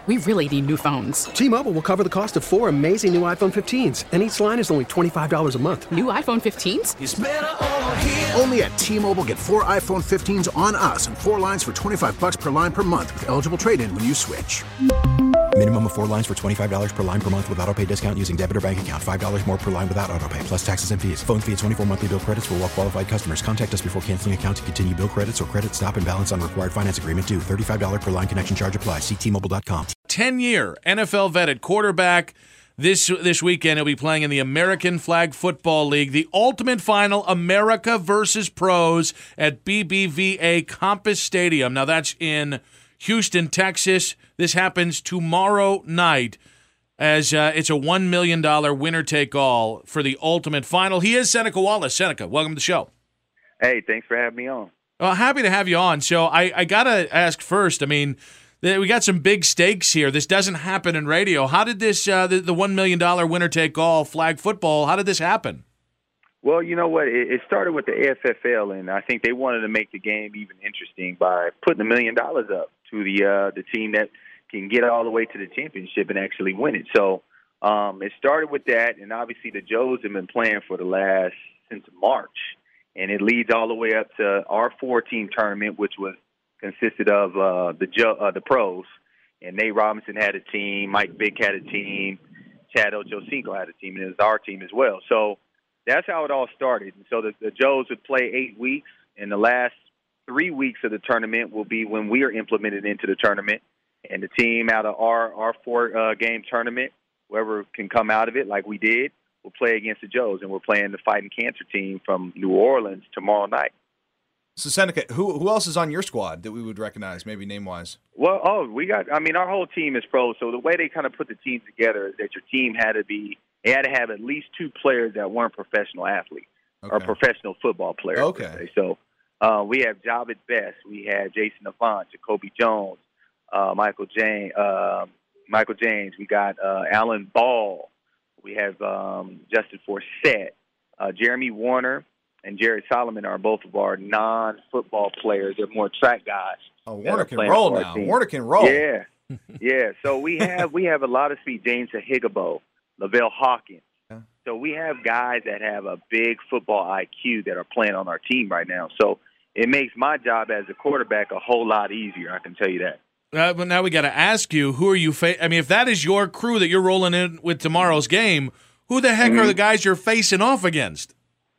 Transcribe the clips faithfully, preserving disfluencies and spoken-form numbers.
We really need new phones. T-Mobile will cover the cost of four amazing new iPhone fifteens, and each line is only twenty-five dollars a month. New iPhone fifteens? It's better over here. Only at T-Mobile, get four iPhone fifteens on us and four lines for twenty-five dollars per line per month with eligible trade-in when you switch. Minimum of four lines for twenty-five dollars per line per month with autopay discount using debit or bank account. five dollars more per line without autopay, plus taxes and fees. Phone fee at twenty-four monthly bill credits for well-qualified customers. Contact us before canceling account to continue bill credits or credit stop and balance on required finance agreement due. thirty-five dollars per line connection charge applies. See T Mobile dot com. ten-year N F L vetted quarterback. This this weekend, he'll be playing in the American Flag Football League, the ultimate final, America versus Pros at B B V A Compass Stadium. Now, that's in Houston, Texas. This happens tomorrow night as uh, it's a one million dollars winner-take-all for the ultimate final. He is Seneca Wallace. Seneca, welcome to the show. Hey, thanks for having me on. Well, happy to have you on. So I, I got to ask first, I mean, we got some big stakes here. This doesn't happen in radio. How did this, uh, the, the one million dollars winner-take-all flag football, how did this happen? Well, you know what? It, it started with the A F F L, and I think they wanted to make the game even interesting by putting a million dollars up to the uh, the team that can get all the way to the championship and actually win it. So um, it started with that, and obviously the Joes have been playing for the last since March, and it leads all the way up to our four-team tournament, which was consisted of uh, the jo- uh, the pros, and Nate Robinson had a team, Mike Vick had a team, Chad Ochocinco had a team, and it was our team as well. So that's how it all started. And so the, the Joes would play eight weeks, and the last three weeks of the tournament will be when we are implemented into the tournament. And the team out of our, our four-game uh, tournament, whoever can come out of it like we did, will play against the Joes. And we're playing the Fighting Cancer team from New Orleans tomorrow night. So, Seneca, who who else is on your squad that we would recognize, maybe name-wise? Well, oh, we got – I mean, our whole team is pros. So the way they kind of put the team together is that your team had to be – they had to have at least two players that weren't professional athletes okay. or professional football players. Okay. So uh, we have Javid Best. We have Jason Avant, Jacoby Jones, uh, Michael James. Uh, Michael James. We got uh, Alan Ball. We have um, Justin Forsett. Uh, Jeremy Warner and Jared Solomon are both of our non-football players. They're more track guys. Oh, Warner can roll now. Team. Warner can roll. Yeah, yeah. So we have we have a lot of speed. James Higabo, Lavelle Hawkins. Yeah. So we have guys that have a big football I Q that are playing on our team right now. So it makes my job as a quarterback a whole lot easier. I can tell you that. Uh, but now we got to ask you, who are you? Fa- I mean, if that is your crew that you're rolling in with tomorrow's game, who the heck mm-hmm. are the guys you're facing off against?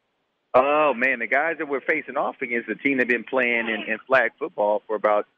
Oh, man, the guys that we're facing off against, the team that have been playing in, in flag football for about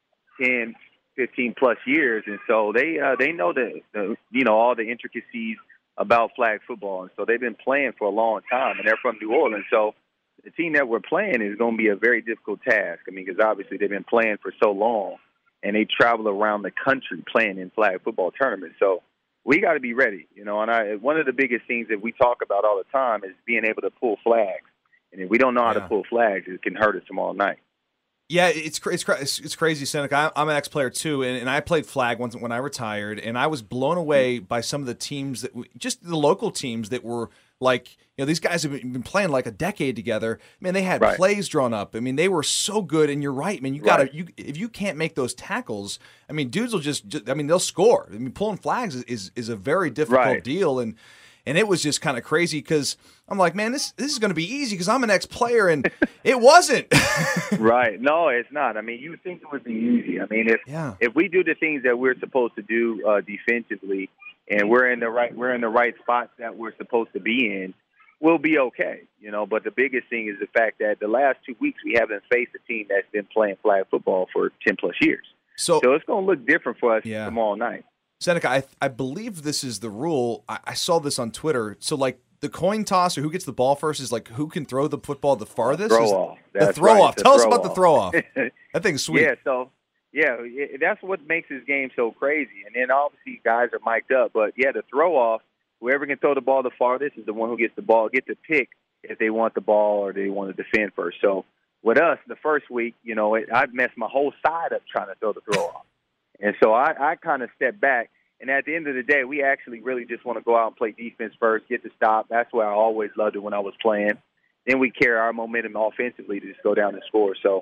ten, fifteen-plus years. And so they uh, they know the, the, you know, all the intricacies about flag football. And so they've been playing for a long time, and they're from New Orleans. So the team that we're playing is going to be a very difficult task. I mean, because obviously they've been playing for so long, and they travel around the country playing in flag football tournaments. So we got to be ready, you know. And I, one of the biggest things that we talk about all the time is being able to pull flags. And if we don't know how yeah. to pull flags, it can hurt us tomorrow night. Yeah, it's it's it's crazy, Seneca. I'm an ex-player too, and, and I played flag once when I retired, and I was blown away by some of the teams that, just the local teams that were like, you know, these guys have been playing like a decade together. Man, they had right. plays drawn up. I mean, they were so good. And you're right, man. You got to right. you if you can't make those tackles, I mean, dudes will just, just I mean, they'll score. I mean, pulling flags is is, is a very difficult right. deal, and and it was just kind of crazy because I'm like, man, this this is going to be easy because I'm an ex-player, and it wasn't. Right? No, it's not. I mean, you would think it would be easy. I mean, if yeah. if we do the things that we're supposed to do uh, defensively, and we're in the right we're in the right spots that we're supposed to be in, we'll be okay, you know. But the biggest thing is the fact that the last two weeks we haven't faced a team that's been playing flag football for ten plus years. So, so it's going to look different for us yeah. tomorrow night. Seneca, I I believe this is the rule. I, I saw this on Twitter. So, like, the coin toss or who gets the ball first is like who can throw the football the farthest. Throw is off. The That's throw right. off. The Tell throw us about off. the throw off. That thing's sweet. Yeah. So. Yeah, that's what makes this game so crazy. And then obviously guys are mic'd up. But, yeah, the throw-off, whoever can throw the ball the farthest is the one who gets the ball, get to pick if they want the ball or they want to defend first. So with us, the first week, you know, it, I'd messed my whole side up trying to throw the throw-off. And so I, I kind of stepped back. And at the end of the day, we actually really just want to go out and play defense first, get the stop. That's where I always loved it when I was playing. Then we carry our momentum offensively to just go down and score. So,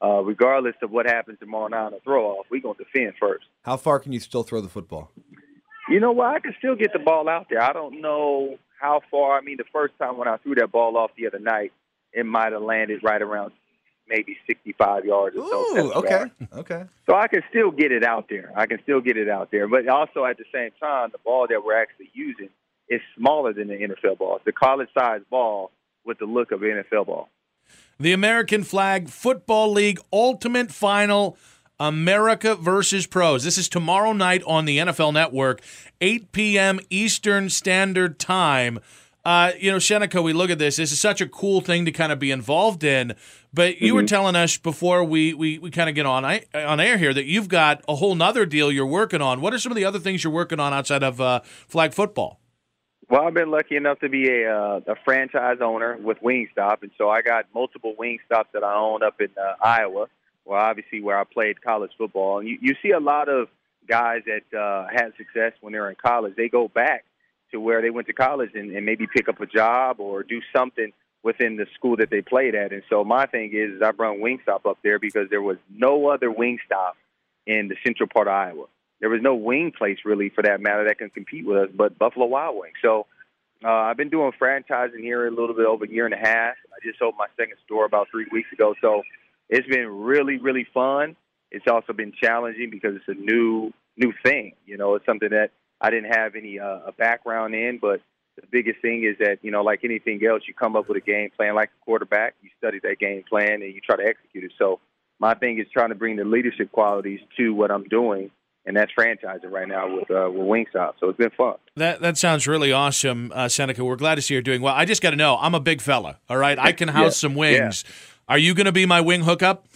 uh, regardless of what happens tomorrow night on the throw-off, we're going to defend first. How far can you still throw the football? You know what? I can still get the ball out there. I don't know how far. I mean, the first time when I threw that ball off the other night, it might have landed right around maybe sixty-five yards or so. Ooh, okay, yards. okay. So I can still get it out there. I can still get it out there. But also at the same time, the ball that we're actually using is smaller than the N F L ball. It's a college-sized ball with the look of an N F L ball. The American Flag Football League Ultimate Final, America versus Pros. This is tomorrow night on the N F L Network, eight p.m. Eastern Standard Time. Uh, you know, Seneca, we look at this. This is such a cool thing to kind of be involved in. But you mm-hmm. were telling us before we, we, we kind of get on on air here that you've got a whole nother deal you're working on. What are some of the other things you're working on outside of uh, flag football? Well, I've been lucky enough to be a, uh, a franchise owner with Wingstop, and so I got multiple Wingstops that I own up in uh, Iowa, well, obviously where I played college football. And you, you see a lot of guys that uh, had success when they were in college. They go back to where they went to college and, and maybe pick up a job or do something within the school that they played at. And so my thing is, is I brought Wingstop up there because there was no other Wingstop in the central part of Iowa. There was no wing place, really, for that matter, that can compete with us, but Buffalo Wild Wings. So uh, I've been doing franchising here a little bit over a year and a half. I just opened my second store about three weeks ago. So it's been really, really fun. It's also been challenging because it's a new new thing. You know, it's something that I didn't have any uh, a background in, but the biggest thing is that, you know, like anything else, you come up with a game plan like a quarterback. You study that game plan, and you try to execute it. So my thing is trying to bring the leadership qualities to what I'm doing, and that's franchising right now with uh, with Wingstop. So it's been fun. That that sounds really awesome, uh, Seneca. We're glad to see you're doing well. I just got to know, I'm a big fella, all right? I can house yeah. some wings. Yeah. Are you going to be my wing hookup?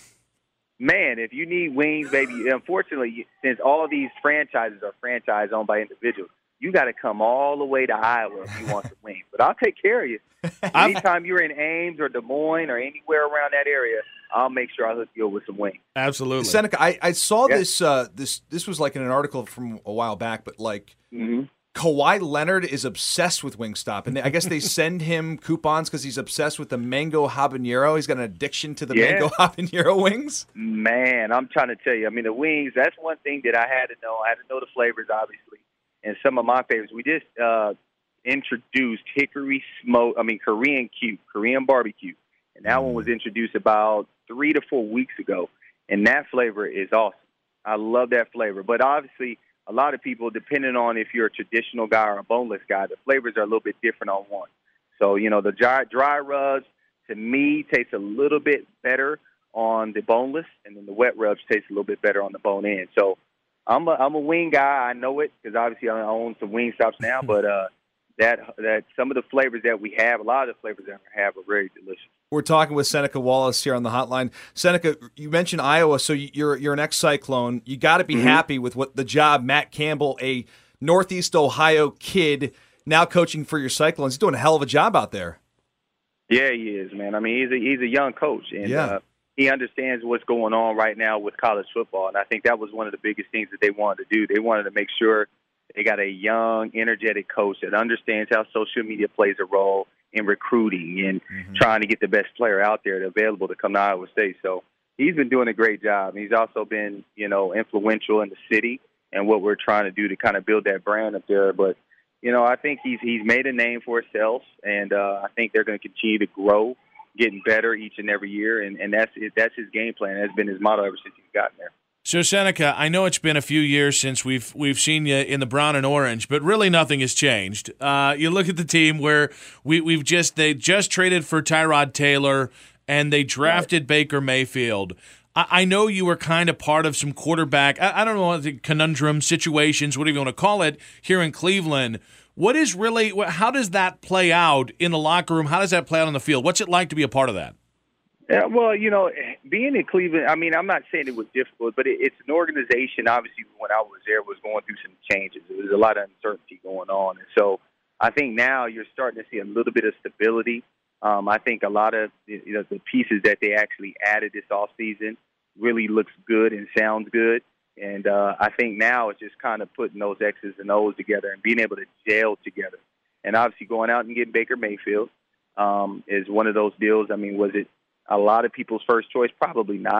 Man, if you need wings, baby, unfortunately, since all of these franchises are franchise owned by individuals, you got to come all the way to Iowa if you want some wings. But I'll take care of you. Anytime you're in Ames or Des Moines or anywhere around that area, I'll make sure I hook you up with some wings. Absolutely. Seneca, I, I saw yeah. this, uh, this, this was like in an article from a while back, but like mm-hmm. Kawhi Leonard is obsessed with Wingstop. And I guess they send him coupons because he's obsessed with the mango habanero. He's got an addiction to the yeah. mango habanero wings. Man, I'm trying to tell you. I mean, the wings, that's one thing that I had to know. I had to know the flavors, obviously. And some of my favorites, we just uh, introduced hickory smoke, I mean, Korean Q, Korean barbecue. And that one was introduced about three to four weeks ago. And that flavor is awesome. I love that flavor. But obviously, a lot of people, depending on if you're a traditional guy or a boneless guy, the flavors are a little bit different on one. So, you know, the dry, dry rubs, to me, taste a little bit better on the boneless, and then the wet rubs taste a little bit better on the bone-in. So, I'm a I'm a wing guy. I know it because obviously I own some wing stops now. But uh, that that some of the flavors that we have, a lot of the flavors that we have are very delicious. We're talking with Seneca Wallace here on the hotline. Seneca, you mentioned Iowa, so you're you're an ex-Cyclone. You got to be mm-hmm. happy with what the job Matt Campbell, a Northeast Ohio kid, now coaching for your Cyclones. He's doing a hell of a job out there. Yeah, he is, man. I mean, he's a he's a young coach, and yeah. uh, he understands what's going on right now with college football. And I think that was one of the biggest things that they wanted to do. They wanted to make sure they got a young, energetic coach that understands how social media plays a role in recruiting and mm-hmm. trying to get the best player out there available to come to Iowa State. So he's been doing a great job. He's also been, you know, influential in the city and what we're trying to do to kind of build that brand up there. But, you know, I think he's he's made a name for himself, and uh, I think they're going to continue to grow, getting better each and every year, and, and that's that's his game plan. That's been his motto ever since he's gotten there. So, Seneca, I know it's been a few years since we've we've seen you in the brown and orange, but really nothing has changed. Uh, you look at the team where we, we've just they just traded for Tyrod Taylor, and they drafted right. Baker Mayfield. I, I know you were kind of part of some quarterback, I, I don't know, the conundrum situations, whatever you want to call it, here in Cleveland. What is really, how does that play out in the locker room? How does that play out on the field? What's it like to be a part of that? Yeah, well, you know, being in Cleveland, I mean, I'm not saying it was difficult, but it, it's an organization, obviously, when I was there, was going through some changes. There was a lot of uncertainty going on. And so I think now you're starting to see a little bit of stability. Um, I think a lot of you know, the pieces that they actually added this offseason really looks good and sounds good. And uh, I think now it's just kind of putting those X's and O's together and being able to gel together. And obviously going out and getting Baker Mayfield um, is one of those deals. I mean, was it a lot of people's first choice? Probably not.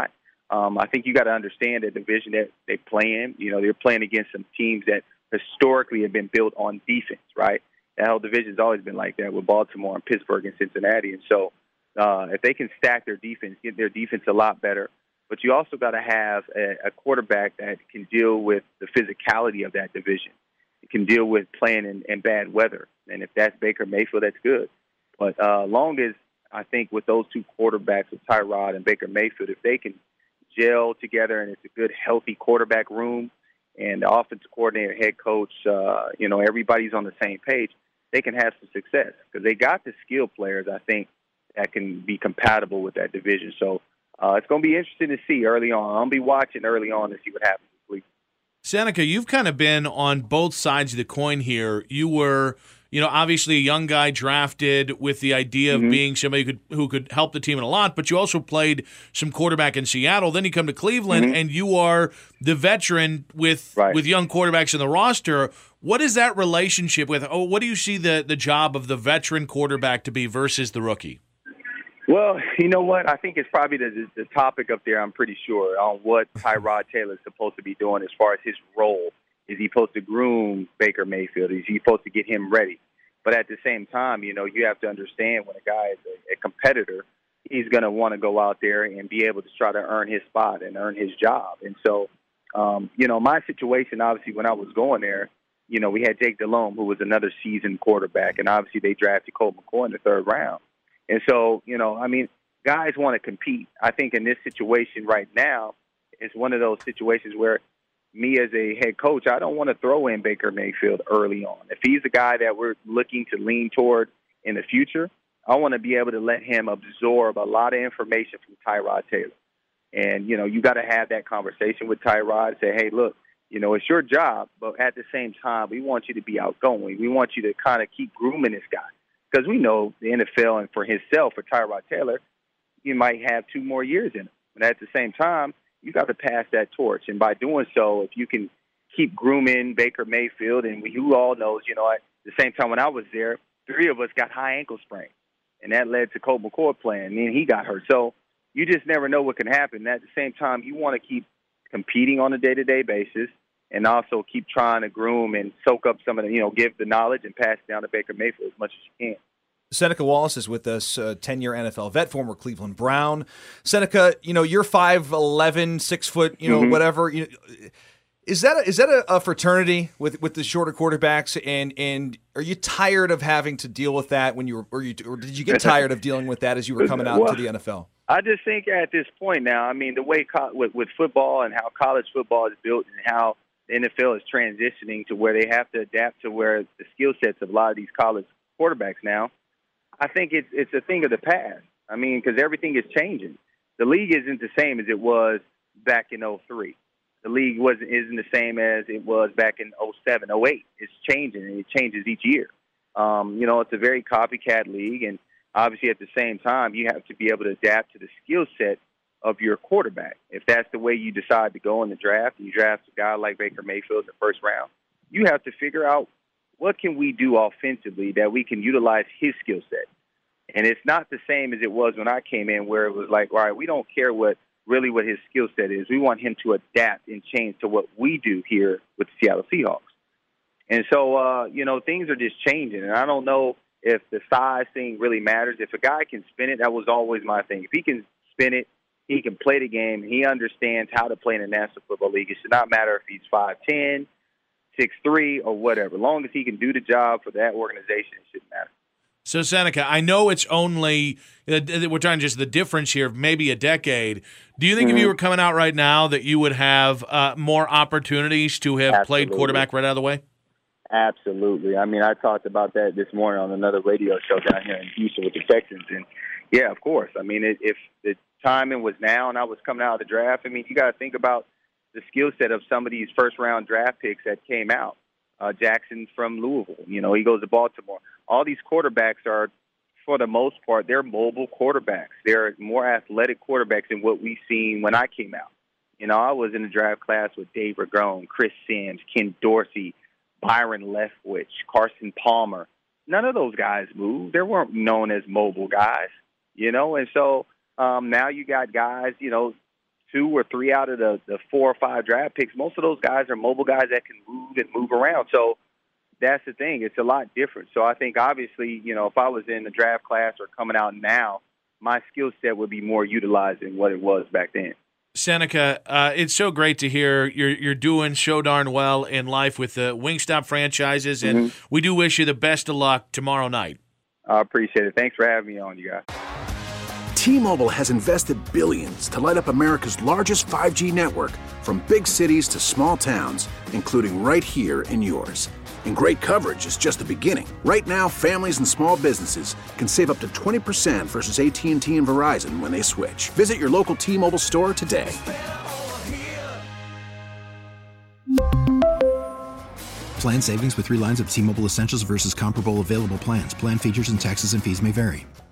Um, I think you got to understand the division that they play in. You know, they're playing against some teams that historically have been built on defense, right? That whole division's always been like that with Baltimore and Pittsburgh and Cincinnati. And so uh, if they can stack their defense, get their defense a lot better, but you also got to have a, a quarterback that can deal with the physicality of that division. It can deal with playing in, in bad weather. And if that's Baker Mayfield, that's good. But uh, long as I think with those two quarterbacks, with Tyrod and Baker Mayfield, if they can gel together and it's a good, healthy quarterback room and the offensive coordinator, head coach, uh, you know, everybody's on the same page, they can have some success because they got the skill players, I think, that can be compatible with that division. So uh, it's going to be interesting to see early on. I'll be watching early on to see what happens this week. Seneca, you've kind of been on both sides of the coin here. You were, you know, obviously a young guy drafted with the idea of mm-hmm. being somebody who could, who could help the team in a lot, but you also played some quarterback in Seattle. Then you come to Cleveland, mm-hmm. and you are the veteran with right. with young quarterbacks in the roster. What is that relationship with? Oh, what do you see the, the job of the veteran quarterback to be versus the rookie? Well, you know what? I think it's probably the, the topic up there, I'm pretty sure, on what Tyrod Taylor is supposed to be doing as far as his role. Is he supposed to groom Baker Mayfield? Is he supposed to get him ready? But at the same time, you know, you have to understand when a guy is a, a competitor, he's going to want to go out there and be able to try to earn his spot and earn his job. And so, um, you know, my situation, obviously, when I was going there, you know, we had Jake Delhomme, who was another seasoned quarterback, and obviously they drafted Colt McCoy in the third round. And so, you know, I mean, guys want to compete. I think in this situation right now, it's one of those situations where me as a head coach, I don't want to throw in Baker Mayfield early on. If he's a guy that we're looking to lean toward in the future, I want to be able to let him absorb a lot of information from Tyrod Taylor. And, you know, you got to have that conversation with Tyrod and say, hey, look, you know, it's your job, but at the same time, we want you to be outgoing. We want you to kind of keep grooming this guy. Because we know the N F L and for himself, for Tyrod Taylor, he might have two more years in him. But at the same time, you got to pass that torch. And by doing so, if you can keep grooming Baker Mayfield, and we, who all knows, you know, at the same time when I was there, three of us got high ankle sprain. And that led to Colt McCoy playing, and then he got hurt. So you just never know what can happen. And at the same time, you want to keep competing on a day-to-day basis and also keep trying to groom and soak up some of the, you know, give the knowledge and pass it down to Baker Mayfield as much as you can. Seneca Wallace is with us, uh, ten-year N F L vet, former Cleveland Brown. Seneca, you know, you're five eleven, six foot, you know, mm-hmm. whatever. You know, is that a, is that a, a fraternity with, with the shorter quarterbacks? And and are you tired of having to deal with that when you were, or, you, or did you get tired of dealing with that as you were coming out well, to the N F L? I just think at this point now, I mean, the way co- with, with football and how college football is built and how the N F L is transitioning to where they have to adapt to where the skill sets of a lot of these college quarterbacks now, I think it's it's a thing of the past. I mean, because everything is changing. The league isn't the same as it was back in oh three. The league wasn't isn't the same as it was back in oh seven, oh eight. It's changing, and it changes each year. Um, you know, it's a very copycat league, and obviously at the same time, you have to be able to adapt to the skill set of your quarterback. If that's the way you decide to go in the draft, and you draft a guy like Baker Mayfield in the first round, you have to figure out what can we do offensively that we can utilize his skill set. And it's not the same as it was when I came in, where it was like, all right, we don't care what really what his skill set is. We want him to adapt and change to what we do here with the Seattle Seahawks. And so, uh, you know, things are just changing. And I don't know if the size thing really matters. If a guy can spin it, that was always my thing. If he can spin it, he can play the game, he understands how to play in the National Football League. It should not matter if he's five ten, six three, or whatever. As long as he can do the job for that organization, it shouldn't matter. So, Seneca, I know it's only, we're talking just the difference here of maybe a decade. Do you think mm-hmm. if you were coming out right now that you would have uh, more opportunities to have Absolutely. played quarterback right out of the way? Absolutely. I mean, I talked about that this morning on another radio show down here in Houston with the Texans. And, yeah, of course. I mean, if the timing was now and I was coming out of the draft, I mean, you got to think about the skill set of some of these first-round draft picks that came out. Uh, Jackson from Louisville, you know, he goes to Baltimore. All these quarterbacks are, for the most part, they're mobile quarterbacks. They're more athletic quarterbacks than what we've seen when I came out. You know, I was in the draft class with Dave Ragone, Chris Sims, Ken Dorsey, Byron Leftwich, Carson Palmer. None of those guys moved. They weren't known as mobile guys, you know. And so um, now you got guys, you know, two or three out of the, the four or five draft picks, most of those guys are mobile guys that can move and move around. So that's the thing. It's a lot different. So I think obviously, you know, if I was in the draft class or coming out now, my skill set would be more utilized than what it was back then. Seneca, uh, it's so great to hear you're you're doing so darn well in life with the Wingstop franchises, and mm-hmm. we do wish you the best of luck tomorrow night. I appreciate it. Thanks for having me on, you guys. T-Mobile has invested billions to light up America's largest five G network, from big cities to small towns, including right here in yours. And great coverage is just the beginning. Right now, families and small businesses can save up to twenty percent versus A T and T and Verizon when they switch. Visit your local T-Mobile store today. Plan savings with three lines of T-Mobile Essentials versus comparable available plans. Plan features and taxes and fees may vary.